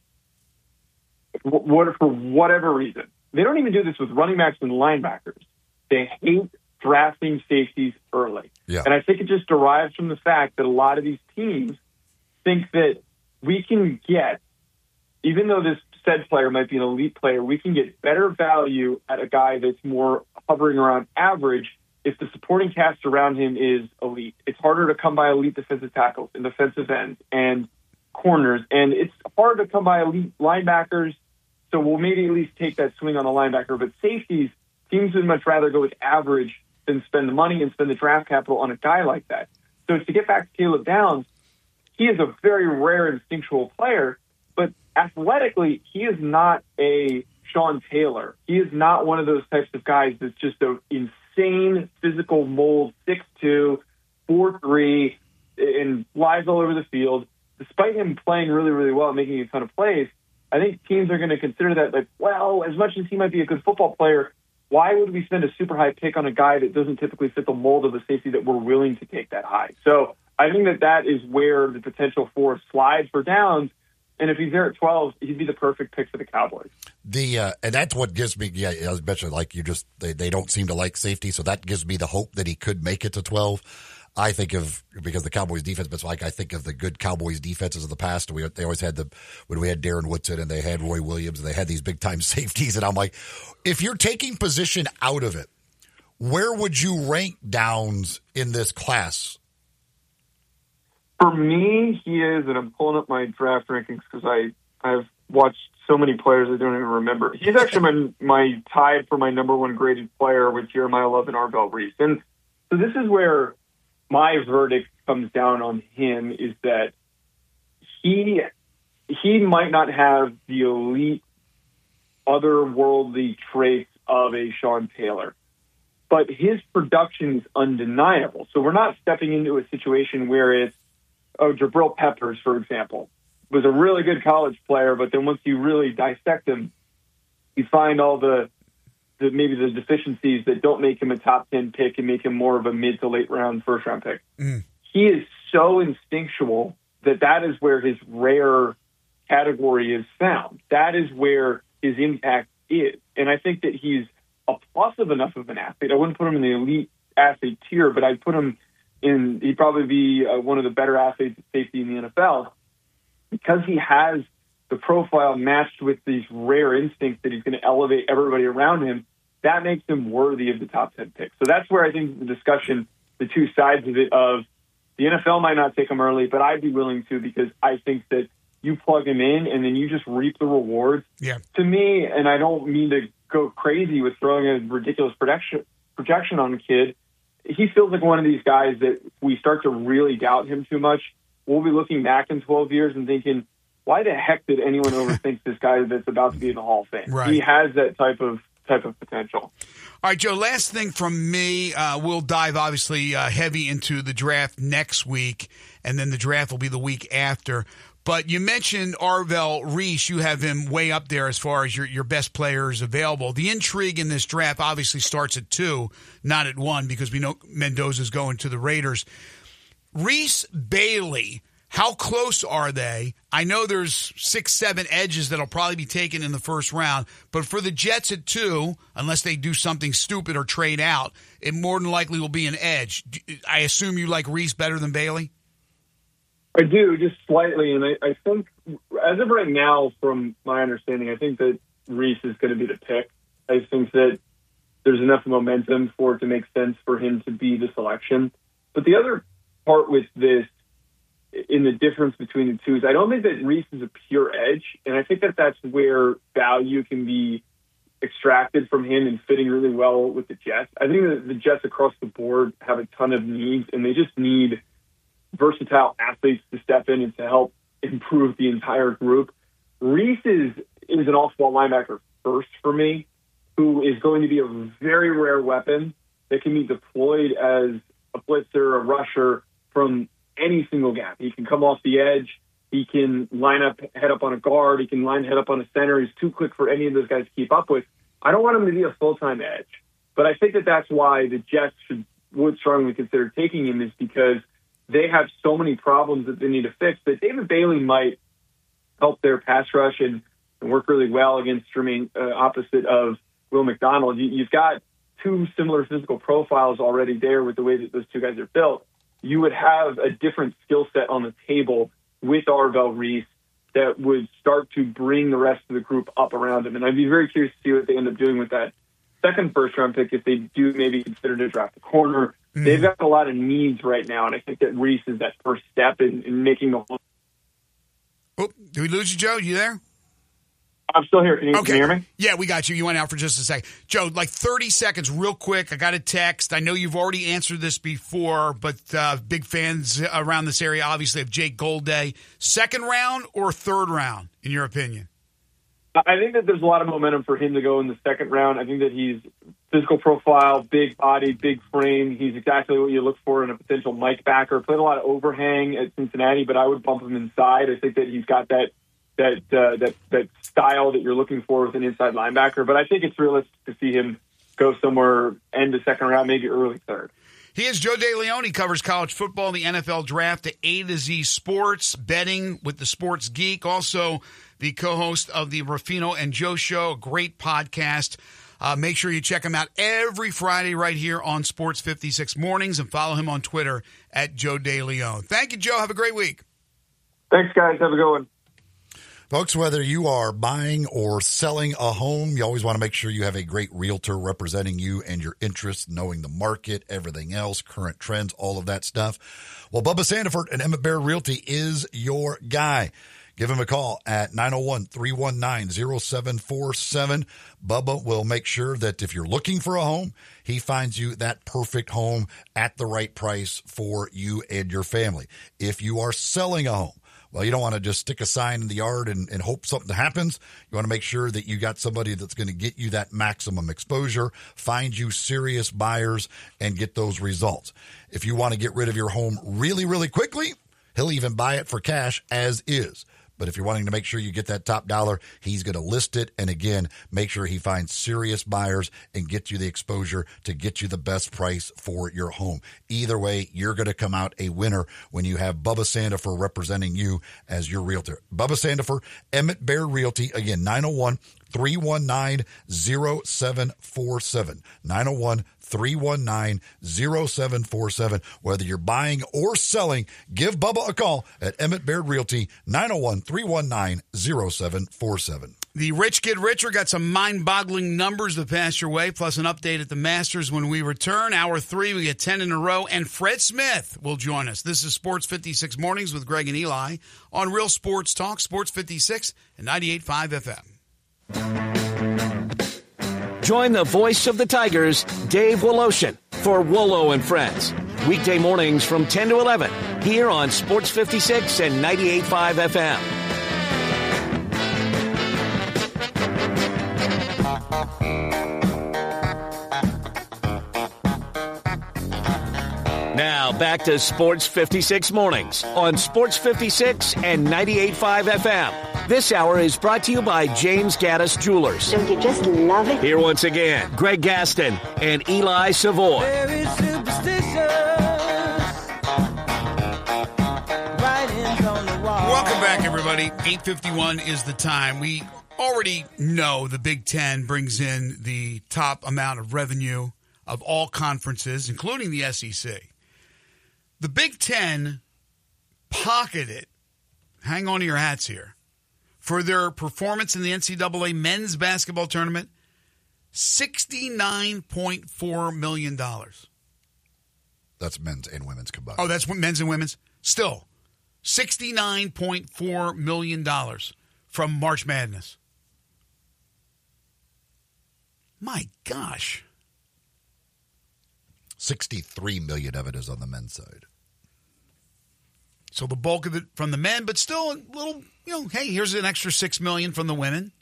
[SPEAKER 7] What, for whatever reason. They don't even do this with running backs and linebackers. They hate drafting safeties early.
[SPEAKER 5] Yeah.
[SPEAKER 7] And I think it just derives from the fact that a lot of these teams think that we can get, even though this said player might be an elite player, we can get better value at a guy that's more hovering around average if the supporting cast around him is elite. It's harder to come by elite defensive tackles and defensive ends and corners, and it's hard to come by elite linebackers, so we'll maybe at least take that swing on the linebacker. But safeties, teams would much rather go with average than spend the money and spend the draft capital on a guy like that. So to get back to Caleb Downs, he is a very rare instinctual player, but athletically, he is not a Sean Taylor. He is not one of those types of guys that's just an insane physical mold, six two, four three, and flies all over the field. Despite him playing really, really well and making a ton of plays, I think teams are going to consider that, like, well, as much as he might be a good football player, why would we spend a super high pick on a guy that doesn't typically fit the mold of a safety that we're willing to take that high? So I think that that is where the potential for a slide for Downs. And if he's there at twelve, he'd be the perfect pick for the Cowboys.
[SPEAKER 5] The uh, and that's what gives me, yeah, I was mentioning, like you just, they, they don't seem to like safety, so that gives me the hope that he could make it to twelve. I think of, because the Cowboys defense, but like I think of the good Cowboys defenses of the past. We they always had the, when we had Darren Woodson and they had Roy Williams and they had these big time safeties, and I'm like, if you're taking position out of it, where would you rank Downs in this class?
[SPEAKER 7] For me, he is, and I'm pulling up my draft rankings because I I've watched so many players I don't even remember. He's actually my my tied for my number one graded player with Jeremiah Love and Arvell Reese. And so this is where my verdict comes down on him, is that he he might not have the elite, otherworldly traits of a Sean Taylor, but his production is undeniable. So we're not stepping into a situation where it's, oh, Jabril Peppers, for example, was a really good college player, but then once you really dissect him, you find all the, the maybe the deficiencies that don't make him a top ten pick and make him more of a mid to late round first round pick.
[SPEAKER 3] Mm.
[SPEAKER 7] He is so instinctual that that is where his rare category is found. That is where his impact is. And I think that he's a plus of enough of an athlete. I wouldn't put him in the elite athlete tier, but I'd put him in, he'd probably be uh, one of the better athletes at safety in the N F L because he has the profile matched with these rare instincts that he's going to elevate everybody around him. That makes him worthy of the top ten pick. So that's where I think the discussion, the two sides of it of the N F L might not take him early, but I'd be willing to because I think that you plug him in and then you just reap the rewards.
[SPEAKER 3] Yeah.
[SPEAKER 7] To me, and I don't mean to go crazy with throwing a ridiculous projection, projection on a kid, he feels like one of these guys that if we start to really doubt him too much, we'll be looking back in twelve years and thinking, why the heck did anyone overthink this guy that's about to be in the Hall of Fame?
[SPEAKER 3] Right.
[SPEAKER 7] He has that type of type of potential.
[SPEAKER 3] All right, Joe, last thing from me. Uh, we'll dive, obviously, uh, heavy into the draft next week, and then the draft will be the week after. But you mentioned Arvell Reese. You have him way up there as far as your, your best players available. The intrigue in this draft obviously starts at two, not at one, because we know Mendoza's going to the Raiders. Reese, Bailey, how close are they? I know there's six, seven edges that'll probably be taken in the first round, but for the Jets at two, unless they do something stupid or trade out, it more than likely will be an edge. I assume you like Reese better than Bailey?
[SPEAKER 7] I do, just slightly, and I, I think, as of right now, from my understanding, I think that Reese is going to be the pick. I think that there's enough momentum for it to make sense for him to be the selection. But the other part with this, in the difference between the two, is I don't think that Reese is a pure edge, and I think that that's where value can be extracted from him and fitting really well with the Jets. I think that the Jets across the board have a ton of needs, and they just need versatile athletes to step in and to help improve the entire group. Reese is, is an off-ball linebacker first for me, who is going to be a very rare weapon that can be deployed as a blitzer, a rusher from any single gap. He can come off the edge. He can line up, head up on a guard. He can line head up on a center. He's too quick for any of those guys to keep up with. I don't want him to be a full-time edge, but I think that that's why the Jets should would strongly consider taking him, is because they have so many problems that they need to fix that David Bailey might help their pass rush and, and work really well against Jermaine, uh, opposite of Will McDonald. You, you've got two similar physical profiles already there with the way that those two guys are built. You would have a different skill set on the table with Arvell Reese that would start to bring the rest of the group up around him. And I'd be very curious to see what they end up doing with that second first-round pick if they do maybe consider to draft a corner. Mm. They've got a lot of needs right now, and I think that Reese is that first step in, in making the whole.
[SPEAKER 3] Oh, did we lose you, Joe? You there?
[SPEAKER 7] I'm still here. Can you,
[SPEAKER 3] okay.
[SPEAKER 7] can you hear me?
[SPEAKER 3] Yeah, we got you. You went out for just a second. Joe, like thirty seconds, real quick. I got a text. I know you've already answered this before, but uh, big fans around this area, obviously, of Jake Golday. Second round or third round, in your opinion?
[SPEAKER 7] I think that there's a lot of momentum for him to go in the second round. I think that he's physical profile, big body, big frame. He's exactly what you look for in a potential Mike backer. Played a lot of overhang at Cincinnati, but I would bump him inside. I think that he's got that that uh, that that style that you're looking for with an inside linebacker. But I think it's realistic to see him go somewhere end of second round, maybe early third.
[SPEAKER 3] He is Joe DeLeon. He covers college football, the N F L draft, to A to Z sports, betting with the Sports Geek. Also, the co-host of the Ruffino and Joe Show, a great podcast. Uh, make sure you check him out every Friday right here on Sports fifty-six Mornings, and follow him on Twitter at Joe DeLeon. Thank you, Joe. Have a great week.
[SPEAKER 7] Thanks, guys. Have a good one.
[SPEAKER 5] Folks, whether you are buying or selling a home, you always want to make sure you have a great realtor representing you and your interests, knowing the market, everything else, current trends, all of that stuff. Well, Bubba Sandiford and Emmett Baird Realty is your guy. Give him a call at nine oh one, three one nine, oh seven four seven. Bubba will make sure that if you're looking for a home, he finds you that perfect home at the right price for you and your family. If you are selling a home, well, you don't want to just stick a sign in the yard and, and hope something happens. You want to make sure that you got somebody that's going to get you that maximum exposure, find you serious buyers, and get those results. If you want to get rid of your home really, really quickly, he'll even buy it for cash as is. But if you're wanting to make sure you get that top dollar, he's going to list it. And again, make sure he finds serious buyers and get you the exposure to get you the best price for your home. Either way, you're going to come out a winner when you have Bubba Sandifer representing you as your realtor. Bubba Sandifer, Emmett Bear Realty, again, nine oh one, three one nine, oh seven four seven. nine oh one, three one nine, oh seven four seven. Whether you're buying or selling, give Bubba a call at Emmett Baird Realty, nine oh one, three one nine, oh seven four seven.
[SPEAKER 3] The rich get richer. Got some mind-boggling numbers to pass your way, plus an update at the Masters when we return. Hour three, we get ten in a row, and Fred Smith will join us. This is Sports fifty-six Mornings with Greg and Eli on Real Sports Talk, Sports fifty-six and ninety-eight point five F M.
[SPEAKER 1] Join the voice of the Tigers, Dave Woloshin, for Wolo and Friends. Weekday mornings from ten to eleven, here on Sports fifty-six and ninety-eight point five F M. Now back to Sports fifty-six Mornings on Sports fifty-six and ninety-eight point five F M. This hour is brought to you by James Gaddis Jewelers.
[SPEAKER 9] Don't you just love it?
[SPEAKER 1] Here once again, Greg Gaston and Eli Savoy.
[SPEAKER 2] Very superstitious. Writings on the wall.
[SPEAKER 3] Welcome back, everybody. eight fifty-one is the time. We already know the Big Ten brings in the top amount of revenue of all conferences, including the S E C. The Big Ten pocketed, hang on to your hats here, for their performance in the N C double A men's basketball tournament, sixty-nine point four million dollars.
[SPEAKER 5] That's men's and women's combined.
[SPEAKER 3] Oh, that's men's and women's? Still, sixty-nine point four million dollars from March Madness. My gosh.
[SPEAKER 5] sixty-three million dollars of it is on the men's side.
[SPEAKER 3] So the bulk of it from the men, but still a little, you know, hey, here's an extra six million dollars from the women.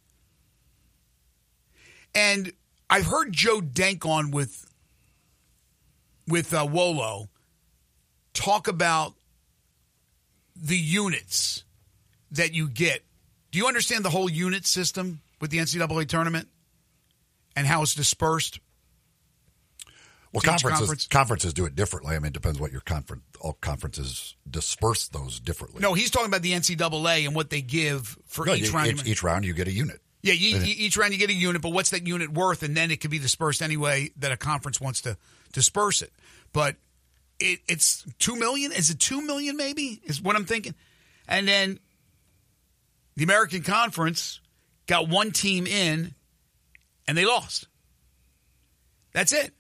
[SPEAKER 3] And I've heard Joe Denk on with, with uh, Wolo talk about the units that you get. Do you understand the whole unit system with the N C double A tournament and how it's dispersed?
[SPEAKER 5] Well,
[SPEAKER 3] Each
[SPEAKER 5] conferences
[SPEAKER 3] conference?
[SPEAKER 5] conferences do it differently. I mean, it depends what your conference. All conferences disperse those differently.
[SPEAKER 3] No, he's talking about the N C double A and what they give for
[SPEAKER 5] No,
[SPEAKER 3] each
[SPEAKER 5] you,
[SPEAKER 3] round.
[SPEAKER 5] Each, each round, you get a unit.
[SPEAKER 3] Yeah, you, you, each round you get a unit, but what's that unit worth? And then it can be dispersed any way that a conference wants to disperse it. But it, it's two million. Is it two million? Maybe is what I'm thinking. And then the American Conference got one team in, and they lost. That's it.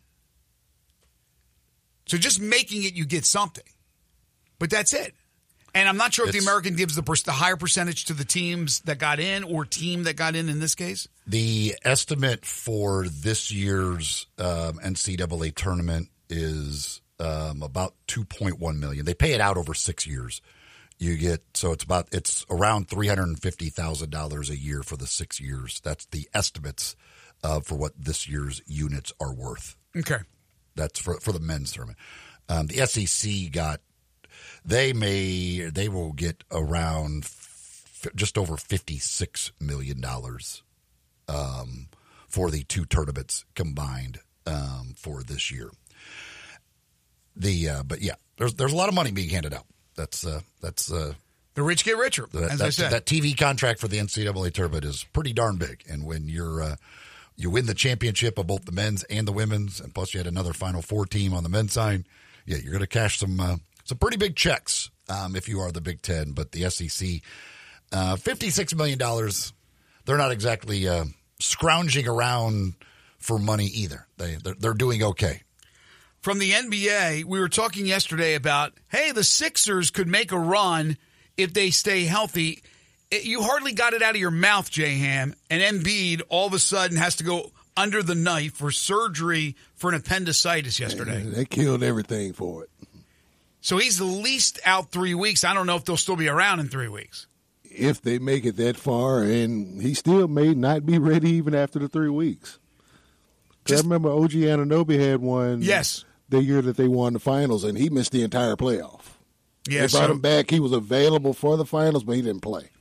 [SPEAKER 3] So just making it, you get something. But that's it. And I'm not sure if
[SPEAKER 5] It's,
[SPEAKER 3] the American gives the, the higher percentage to the teams that got in or team that got in in this case.
[SPEAKER 5] The estimate for this year's um, N C double A tournament is um, about two point one million dollars. They pay it out over six years. You get so it's about it's around three hundred fifty thousand dollars a year for the six years. That's the estimates uh, for what this year's units are worth.
[SPEAKER 3] Okay.
[SPEAKER 5] That's for for the men's tournament. Um, the S E C got they may they will get around f- just over fifty six million dollars um, for the two tournaments combined um, for this year. The uh, but yeah, there's there's a lot of money being handed out. That's uh, that's uh,
[SPEAKER 3] the rich get richer,
[SPEAKER 5] that,
[SPEAKER 3] as I said.
[SPEAKER 5] That T V contract for the N C double A tournament is pretty darn big, and when you're uh, you win the championship of both the men's and the women's, and plus you had another Final Four team on the men's side. Yeah, you're going to cash some uh, some pretty big checks um, if you are the Big Ten. But the S E C, uh, fifty-six million dollars, they're not exactly uh, scrounging around for money either. They they're, they're doing okay.
[SPEAKER 3] From the N B A, we were talking yesterday about, hey, the Sixers could make a run if they stay healthy. It, you hardly got it out of your mouth, J-Ham, and Embiid all of a sudden has to go under the knife for surgery for an appendicitis yesterday.
[SPEAKER 10] They killed everything for it.
[SPEAKER 3] So he's the least out three weeks. I don't know if they'll still be around in three weeks.
[SPEAKER 10] If they make it that far, and he still may not be ready even after the three weeks. Just, I remember O G Anunoby had one
[SPEAKER 3] yes.
[SPEAKER 10] the year that they won the finals, and he missed the entire playoff.
[SPEAKER 3] Yeah,
[SPEAKER 10] they brought
[SPEAKER 3] so,
[SPEAKER 10] him back. He was available for the finals, but he didn't play.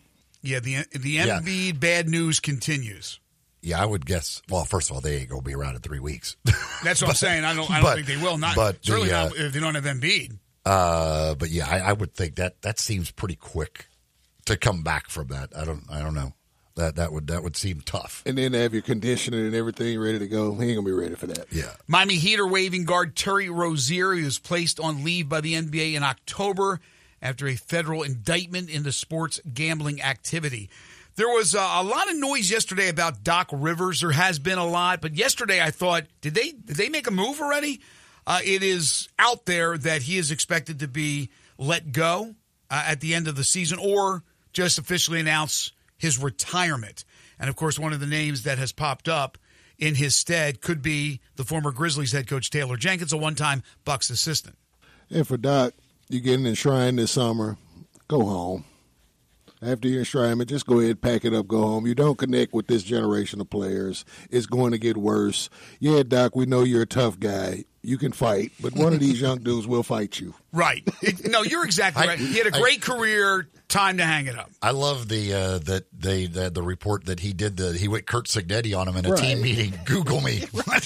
[SPEAKER 3] Yeah, the the
[SPEAKER 5] Yeah.
[SPEAKER 3] Embiid bad news continues.
[SPEAKER 5] Yeah, I would guess. Well, first of all, they ain't gonna be around in three weeks.
[SPEAKER 3] That's what I'm saying. I don't. I don't
[SPEAKER 5] but-
[SPEAKER 3] think they will. Not
[SPEAKER 5] but
[SPEAKER 3] certainly
[SPEAKER 5] the, uh,
[SPEAKER 3] not if they don't have Embiid.
[SPEAKER 5] Uh, but yeah, I, I would think that that seems pretty quick to come back from that. I don't. I don't know. That that would that would seem tough.
[SPEAKER 10] And then have your conditioning and everything ready to go. He ain't gonna be ready for that.
[SPEAKER 5] Yeah.
[SPEAKER 3] Miami Heat are waiving guard Terry Rozier. He was placed on leave by the N B A in October after a federal indictment into sports gambling activity. There was uh, a lot of noise yesterday about Doc Rivers. There has been a lot, but yesterday I thought, did they did they make a move already? Uh, it is out there that he is expected to be let go uh, at the end of the season, or just officially announce his retirement. And of course, one of the names that has popped up in his stead could be the former Grizzlies head coach Taylor Jenkins, a one-time Bucks assistant.
[SPEAKER 10] And for Doc, you getting enshrined this summer, go home. After your enshrinement, just go ahead, pack it up, go home. You don't connect with this generation of players. It's going to get worse. Yeah, Doc, we know you're a tough guy. You can fight, but one of these young dudes will fight you.
[SPEAKER 3] Right. It, no, you're exactly
[SPEAKER 5] I-
[SPEAKER 3] right. He had a great
[SPEAKER 5] I-
[SPEAKER 3] career. Time to hang it up.
[SPEAKER 5] I love the uh, that they the, the report that he did the he went Kurt Signetti on him in a
[SPEAKER 10] Right.
[SPEAKER 5] team meeting. Google me.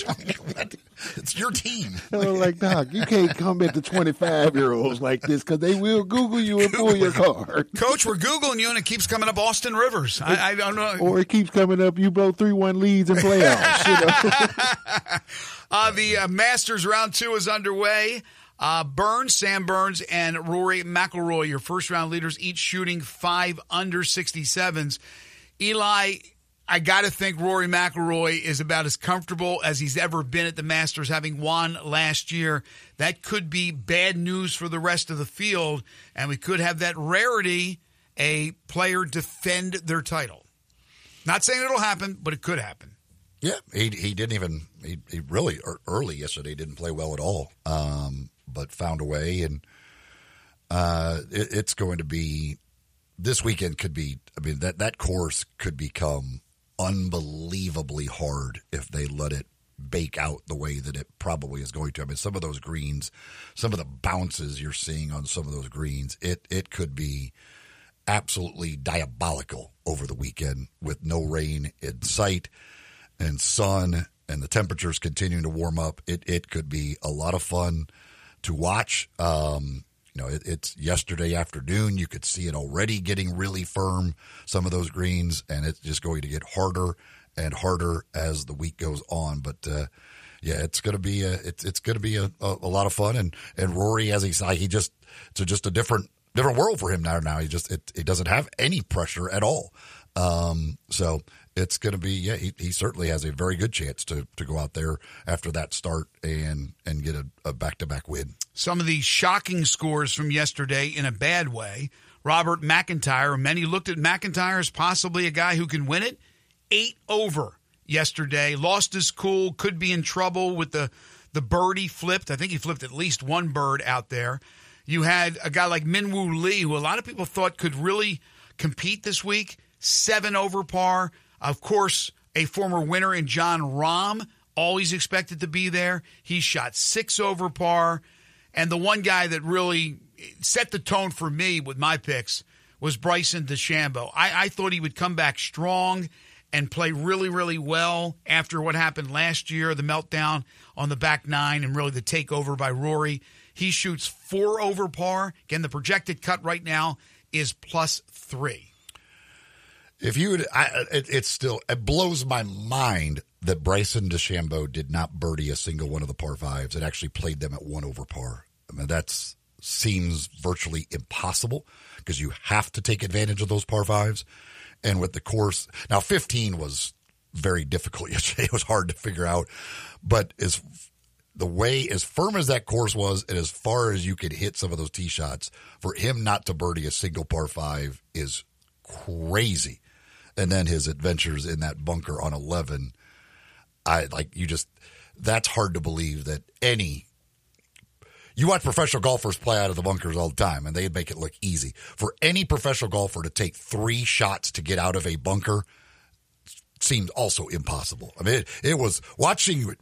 [SPEAKER 5] It's your team.
[SPEAKER 10] I was like, Doc, you can't come at the twenty-five-year-olds like this because they will Google you and pull your card.
[SPEAKER 3] Coach, we're Googling you, and it keeps coming up Austin Rivers. I, I don't know.
[SPEAKER 10] Or it keeps coming up, you blow three one leads in playoffs. You know?
[SPEAKER 3] Uh, the uh, Masters round two is underway. Uh, Burns, Sam Burns, and Rory McIlroy, your first-round leaders, each shooting five under sixty-sevens. Eli, I got to think Rory McIlroy is about as comfortable as he's ever been at the Masters, having won last year. That could be bad news for the rest of the field, and we could have that rarity, a player defend their title. Not saying it'll happen, but it could happen.
[SPEAKER 5] Yeah, he he didn't even he, he really early yesterday didn't play well at all, um, but found a way, and uh, it, it's going to be this weekend could be. I mean that that course could become unbelievably hard if they let it bake out the way that it probably is going to. I mean, some of those greens, some of the bounces you're seeing on some of those greens, it it could be absolutely diabolical over the weekend with no rain in sight and sun and the temperatures continuing to warm up. It it could be a lot of fun to watch. Um, you know, it, it's yesterday afternoon. You could see it already getting really firm, some of those greens, and it's just going to get harder and harder as the week goes on. But uh, yeah, it's going to be a, it's it's going to be a, a, a lot of fun. And and Rory, as he said, he just it's a, just a different different world for him now. Now he just it, it doesn't have any pressure at all. Um, so it's going to be, yeah, he, he certainly has a very good chance to, to go out there after that start and, and get a, a back-to-back win.
[SPEAKER 3] Some of the shocking scores from yesterday in a bad way. Robert McIntyre, many looked at McIntyre as possibly a guy who can win it. Eight over yesterday. Lost his cool, could be in trouble with the, the bird he flipped. I think he flipped at least one bird out there. You had a guy like Minwoo Lee, who a lot of people thought could really compete this week. Seven over par. Of course, a former winner in John Rahm, always expected to be there. He shot six over par. And the one guy that really set the tone for me with my picks was Bryson DeChambeau. I, I thought he would come back strong and play really, really well after what happened last year, the meltdown on the back nine and really the takeover by Rory. He shoots four over par. Again, the projected cut right now is plus three.
[SPEAKER 5] If you would, I, it, it's still, it blows my mind that Bryson DeChambeau did not birdie a single one of the par fives and actually played them at one over par. I mean, that seems virtually impossible because you have to take advantage of those par fives. And with the course, now fifteen was very difficult yesterday. It was hard to figure out, but as the way, as firm as that course was, and as far as you could hit some of those tee shots, for him not to birdie a single par five is crazy. And then his adventures in that bunker on eleven, I like you just, that's hard to believe that any, you watch professional golfers play out of the bunkers all the time and they make it look easy. For any professional golfer to take three shots to get out of a bunker seemed also impossible. I mean, it, it was watching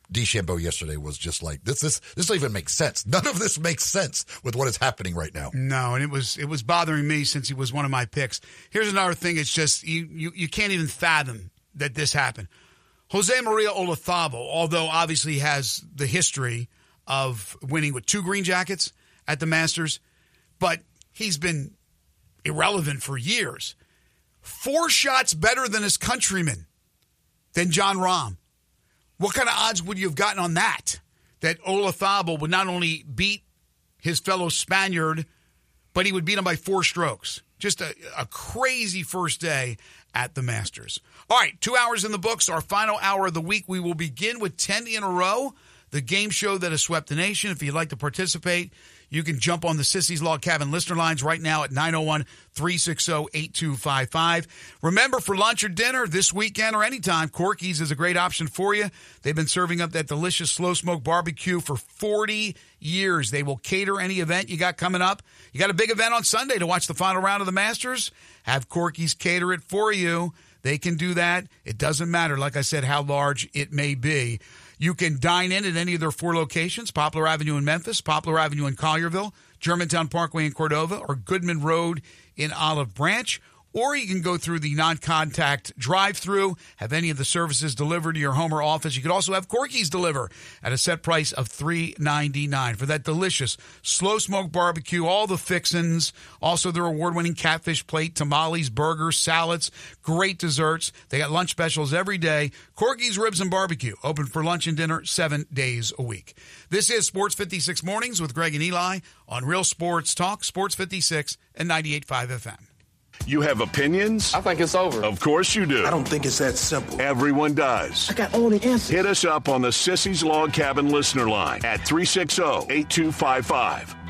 [SPEAKER 5] DeChambeau yesterday was just like, this, this, this doesn't even make sense. None of this makes sense with what is happening right now.
[SPEAKER 3] No, and it was it was bothering me since he was one of my picks. Here's another thing. It's just, you, you, you can't even fathom that this happened. Jose Maria Olazabal, although obviously has the history of winning with two green jackets at the Masters, but he's been irrelevant for years. Four shots better than his countryman, than Jon Rahm. What kind of odds would you have gotten on that? That Olazabal would not only beat his fellow Spaniard, but he would beat him by four strokes. Just a, a crazy first day at the Masters. All right, two hours in the books. Our final hour of the week. We will begin with ten in a row, the game show that has swept the nation. If you'd like to participate, you can jump on the Sissy's Log Cabin listener lines right now at nine oh one, three six zero, eight two five five. Remember, for lunch or dinner this weekend or anytime, Corky's is a great option for you. They've been serving up that delicious slow smoke barbecue for forty years. They will cater any event you got coming up. You got a big event on Sunday to watch the final round of the Masters? Have Corky's cater it for you. They can do that. It doesn't matter, like I said, how large it may be. You can dine in at any of their four locations, Poplar Avenue in Memphis, Poplar Avenue in Collierville, Germantown Parkway in Cordova, or Goodman Road in Olive Branch. Or you can go through the non-contact drive-through, have any of the services delivered to your home or office. You could also have Corky's deliver at a set price of three ninety-nine for that delicious slow-smoked barbecue, all the fixins, also their award-winning catfish plate, tamales, burgers, salads, great desserts. They got lunch specials every day. Corky's Ribs and Barbecue, open for lunch and dinner seven days a week. This is Sports fifty-six Mornings with Greg and Eli on Real Sports Talk, Sports fifty-six and ninety-eight point five F M.
[SPEAKER 6] You have opinions?
[SPEAKER 2] I think it's over.
[SPEAKER 6] Of course you do.
[SPEAKER 2] I don't think it's that simple.
[SPEAKER 6] Everyone does.
[SPEAKER 2] I got all the answers.
[SPEAKER 6] Hit us up on the Sissy's Log Cabin listener line at three six zero, eight two five five.